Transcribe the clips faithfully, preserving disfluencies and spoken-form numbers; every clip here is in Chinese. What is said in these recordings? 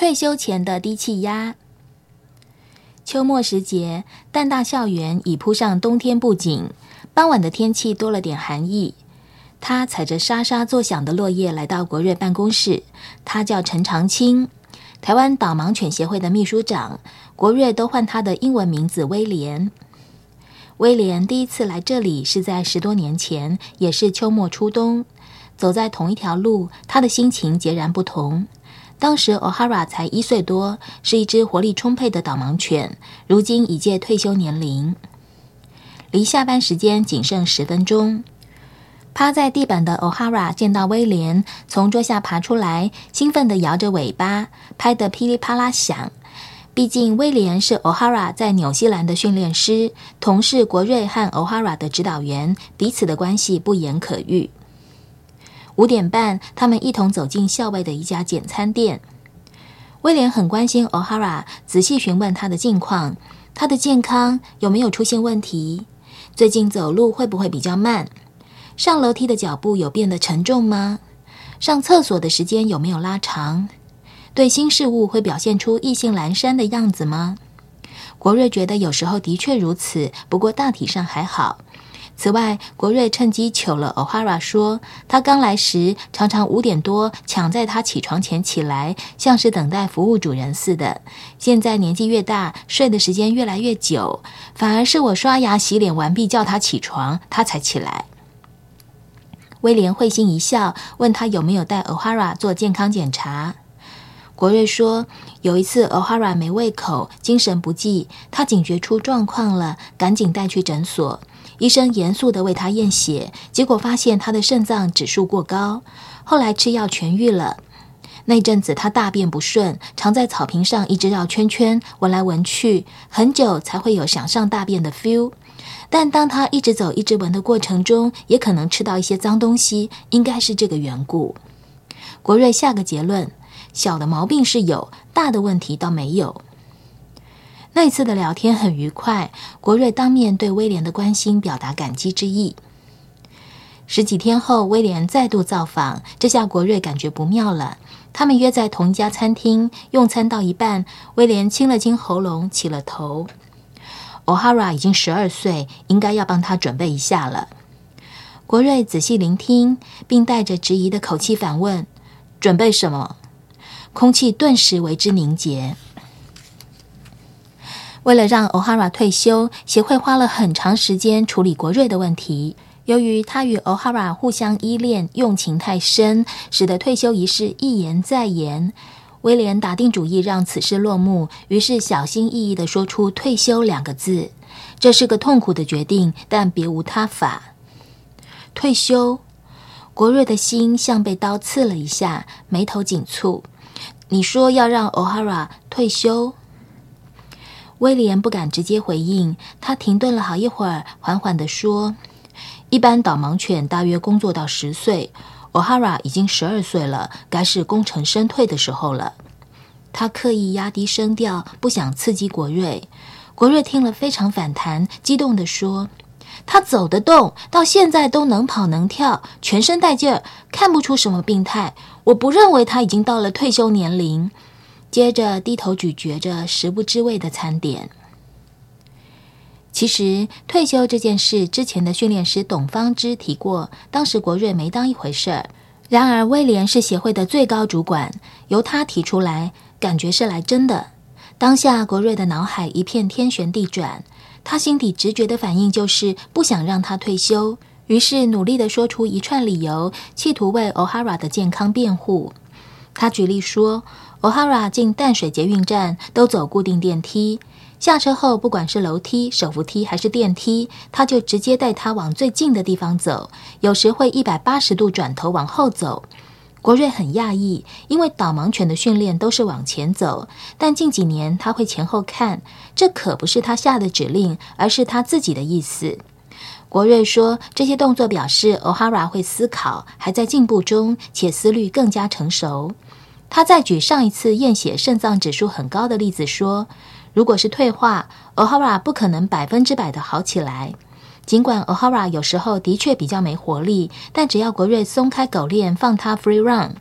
退休前的低气压。秋末时节，淡大校园已铺上冬天布景，傍晚的天气多了点寒意。他踩着沙沙作响的落叶来到国瑞办公室，他叫陈长青，台湾导盲犬协会的秘书长，国瑞都唤他的英文名字威廉。威廉第一次来这里是在十多年前，也是秋末初冬，走在同一条路，他的心情截然不同。当时 O'Hara 才一岁多，是一只活力充沛的导盲犬，如今已届退休年龄。离下班时间仅剩十分钟。趴在地板的 O'Hara 见到威廉，从桌下爬出来，兴奋地摇着尾巴，拍得噼里啪啦响。毕竟威廉是 O'Hara 在纽西兰的训练师，同是国瑞和 O'Hara 的指导员，彼此的关系不言可喻。五点半，他们一同走进校外的一家简餐店。威廉很关心 O'Hara， 仔细询问他的近况，他的健康有没有出现问题，最近走路会不会比较慢，上楼梯的脚步有变得沉重吗？上厕所的时间有没有拉长？对新事物会表现出意兴阑珊的样子吗？国瑞觉得有时候的确如此，不过大体上还好。此外，国瑞趁机糗了 O'Hara 说，他刚来时常常五点多抢在他起床前起来，像是等待服务主人似的。现在年纪越大，睡的时间越来越久，反而是我刷牙洗脸完毕叫他起床，他才起来。威廉会心一笑，问他有没有带 O'Hara 做健康检查。国瑞说，有一次 O'Hara 没胃口，精神不济，他警觉出状况了，赶紧带去诊所。医生严肃地为他验血，结果发现他的肾脏指数过高，后来吃药痊愈了。那阵子他大便不顺，常在草坪上一直绕圈圈，闻来闻去，很久才会有想上大便的 feel。但当他一直走一直闻的过程中，也可能吃到一些脏东西，应该是这个缘故。国瑞下个结论，小的毛病是有，大的问题倒没有。那一次的聊天很愉快，国瑞当面对威廉的关心表达感激之意。十几天后，威廉再度造访，这下国瑞感觉不妙了。他们约在同一家餐厅，用餐到一半，威廉清了清喉咙，起了头。O'Hara 已经十二岁，应该要帮他准备一下了。国瑞仔细聆听，并带着质疑的口气反问：准备什么？空气顿时为之凝结。为了让 O'Hara 退休，协会花了很长时间处理国瑞的问题。由于他与 O'Hara 互相依恋，用情太深，使得退休仪式一延再延。威廉打定主意让此事落幕，于是小心翼翼地说出退休两个字。这是个痛苦的决定，但别无他法。退休，国瑞的心像被刀刺了一下，眉头紧蹙。你说要让 O'Hara 退休？威廉不敢直接回应，他停顿了好一会儿，缓缓地说，一般导盲犬大约工作到十岁， O'Hara 已经十二岁了，该是功成身退的时候了。他刻意压低声调，不想刺激国瑞。国瑞听了非常反弹，激动地说，他走得动，到现在都能跑能跳，全身带劲儿，看不出什么病态，我不认为他已经到了退休年龄。接着低头咀嚼着食不知味的餐点。其实退休这件事之前的训练师董方之提过，当时国瑞没当一回事儿。然而威廉是协会的最高主管，由他提出来，感觉是来真的。当下国瑞的脑海一片天旋地转，他心底直觉的反应就是不想让他退休，于是努力地说出一串理由，企图为 O'Hara 的健康辩护。他举例说， O'Hara 进淡水捷运站都走固定电梯，下车后不管是楼梯、手扶梯还是电梯，他就直接带他往最近的地方走，有时会一百八十度转头往后走。国瑞很讶异，因为导盲犬的训练都是往前走，但近几年他会前后看，这可不是他下的指令，而是他自己的意思。国瑞说，这些动作表示 O'Hara 会思考，还在进步中，且思虑更加成熟。他再举上一次验血肾脏指数很高的例子说，如果是退化， O'Hara 不可能百分之百的好起来。尽管 O'Hara 有时候的确比较没活力，但只要国瑞松开狗链放他 free run，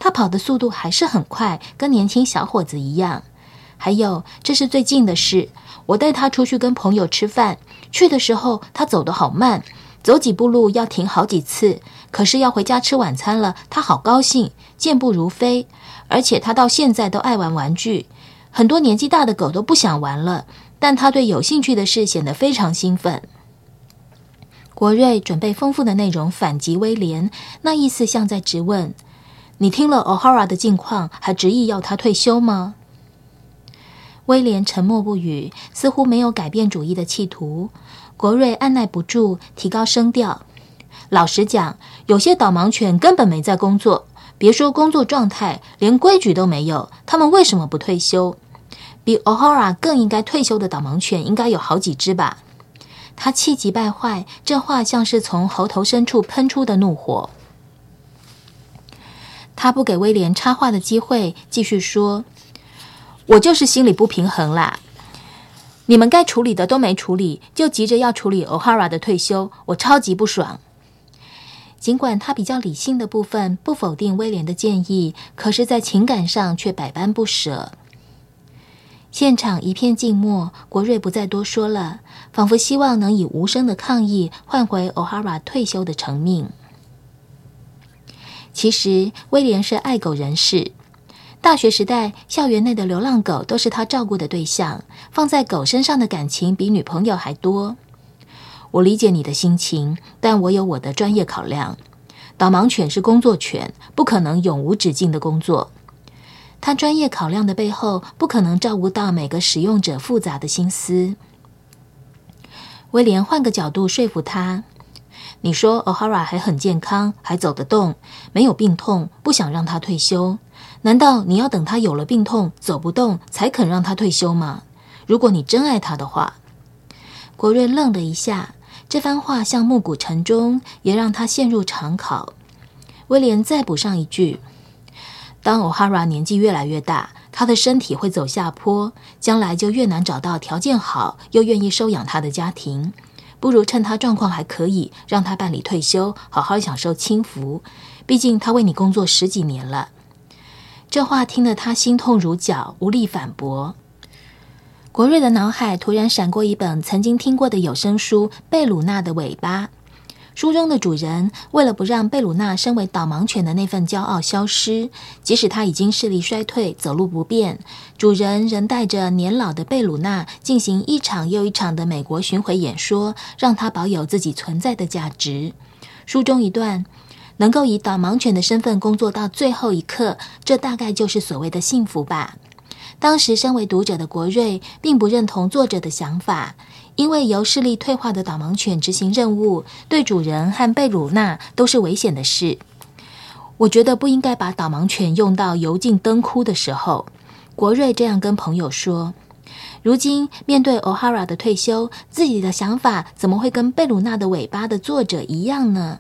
他跑的速度还是很快，跟年轻小伙子一样。还有，这是最近的事，我带他出去跟朋友吃饭，去的时候他走得好慢，走几步路要停好几次，可是要回家吃晚餐了，他好高兴，健步如飞，而且他到现在都爱玩玩具，很多年纪大的狗都不想玩了，但他对有兴趣的事显得非常兴奋。国瑞准备丰富的内容反击威廉，那意思像在质问，你听了 O'Hara 的近况，还执意要他退休吗？威廉沉默不语，似乎没有改变主意的企图。国瑞按耐不住，提高声调，老实讲，有些导盲犬根本没在工作，别说工作状态，连规矩都没有，他们为什么不退休？比 O'Hara 更应该退休的导盲犬应该有好几只吧。他气急败坏，这话像是从喉头深处喷出的怒火。他不给威廉插话的机会，继续说，我就是心里不平衡啦，你们该处理的都没处理，就急着要处理 O'Hara 的退休，我超级不爽。尽管他比较理性的部分不否定威廉的建议，可是在情感上却百般不舍。现场一片静默，国瑞不再多说了，仿佛希望能以无声的抗议换回 O'Hara 退休的成命。其实威廉是爱狗人士，大学时代校园内的流浪狗都是他照顾的对象，放在狗身上的感情比女朋友还多。我理解你的心情，但我有我的专业考量。导盲犬是工作犬，不可能永无止境的工作。他专业考量的背后，不可能照顾到每个使用者复杂的心思。威廉换个角度说服他，你说 O'Hara 还很健康，还走得动，没有病痛，不想让他退休。难道你要等他有了病痛，走不动，才肯让他退休吗？如果你真爱他的话。国瑞愣了一下，这番话像暮鼓晨钟，也让他陷入长考。威廉再补上一句，当 O'Hara 年纪越来越大，他的身体会走下坡，将来就越难找到条件好又愿意收养他的家庭，不如趁他状况还可以，让他办理退休，好好享受清福。毕竟他为你工作十几年了。这话听得他心痛如绞，无力反驳。国瑞的脑海突然闪过一本曾经听过的有声书《贝鲁纳的尾巴》。书中的主人为了不让贝鲁纳身为导盲犬的那份骄傲消失，即使他已经视力衰退，走路不便，主人仍带着年老的贝鲁纳进行一场又一场的美国巡回演说，让他保有自己存在的价值。书中一段，能够以导盲犬的身份工作到最后一刻，这大概就是所谓的幸福吧。当时身为读者的国瑞并不认同作者的想法，因为由视力退化的导盲犬执行任务，对主人和贝鲁纳都是危险的事。我觉得不应该把导盲犬用到油尽灯枯的时候。国瑞这样跟朋友说。如今面对 O'Hara 的退休，自己的想法怎么会跟贝鲁纳的尾巴的作者一样呢？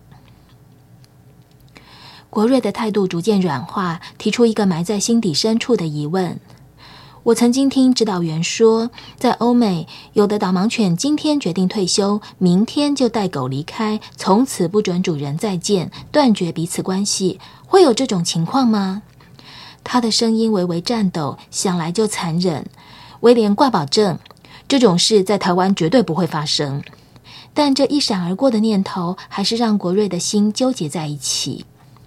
国瑞的态度逐渐软化，提出一个埋在心底深处的疑问。我曾经听指导员说，在欧美，有的导盲犬今天决定退休，明天就带狗离开，从此不准主人再见，断绝彼此关系。会有这种情况吗？他的声音微微颤抖，想来就残忍。威廉挂保证，这种事在台湾绝对不会发生。但这一闪而过的念头，还是让国瑞的心纠结在一起。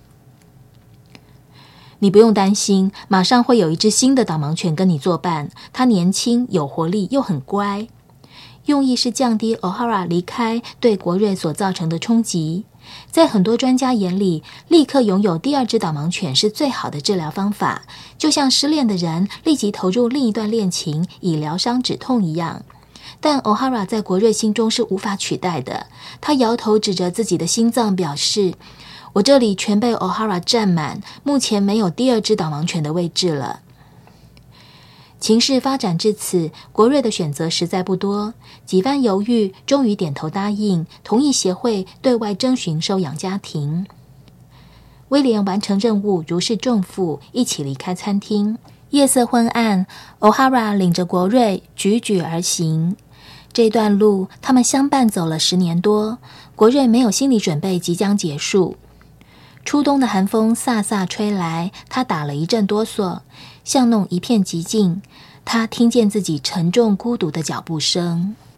你不用担心，马上会有一只新的导盲犬跟你作伴，它年轻有活力又很乖。用意是降低 O'Hara 离开对国瑞所造成的冲击。在很多专家眼里，立刻拥有第二只导盲犬是最好的治疗方法，就像失恋的人立即投入另一段恋情以疗伤止痛一样。但 O'Hara 在国瑞心中是无法取代的。他摇头指着自己的心脏表示，我这里全被 O'Hara 占满，目前没有第二只导盲犬的位置了。情势发展至此，国瑞的选择实在不多，几番犹豫，终于点头答应，同意协会对外征询收养家庭。威廉完成任务，如释重负，一起离开餐厅。夜色昏暗， O'Hara 领着国瑞踽踽而行。这段路他们相伴走了十年多，国瑞没有心理准备即将结束。 初冬的寒风飒飒吹来，他打了一阵哆嗦，巷弄一片寂静，他听见自己沉重孤独的脚步声。